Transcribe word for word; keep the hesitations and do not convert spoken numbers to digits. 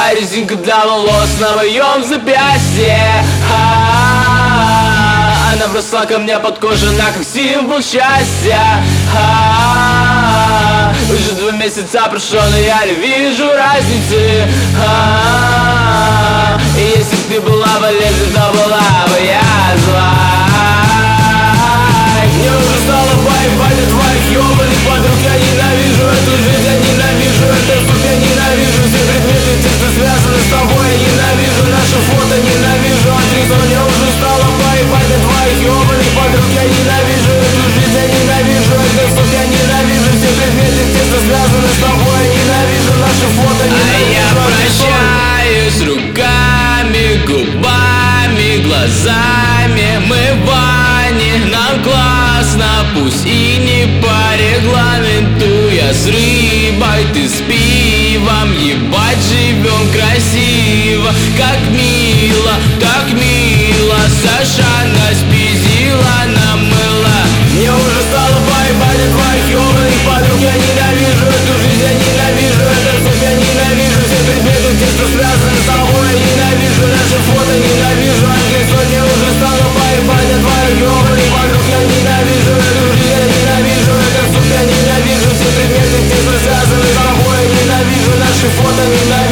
Твоя резинка для волос на моем запястье. А-а-а, она вросла ко мне под кожу, она как символ счастья. А-а-а, уже два месяца прошло, но я не вижу разницы. А-а-а, и если б ты была болезнью, то была бы я зла. Мне уже стало поебать от твоих ёбаных подруг. Я ненавижу эту жизнь, я ненавижу этот суд, я ненавижу все предметы, те, что связаны с тобой. Я ненавижу наши фото, ненавижу антресо. Мне уже стало поебать от твоих ёбаных подруг. Я ненавижу эту жизнь, я ненавижу этот суд, я ненавижу все предметы, те, что связаны с тобой. Я ненавижу наши фото, ненавижу антресо. А я прощаюсь руками, губами, глазами. Мы в ванне, нам классно, пусть и не по регламенту. Я с рыбой, ты с пивом, ебать, живем красиво. Как мило, так мило, Саша нас пиздила, намыла. Мне уже стало поебать от твоих ёбаных подруг. Я ненавижу эту жизнь, я ненавижу этот суд, я ненавижу все предметы, те, что связаны с тобой. Я ненавижу наши фото, ненавижу английство. Мне уже стало поебать от твоих ёбаных подруг. Я ненавижу эту жизнь, я ненавижу этот суд, я ненавижу все предметы, те, что связаны с тобой. Я ненавижу наши фото, ненавижу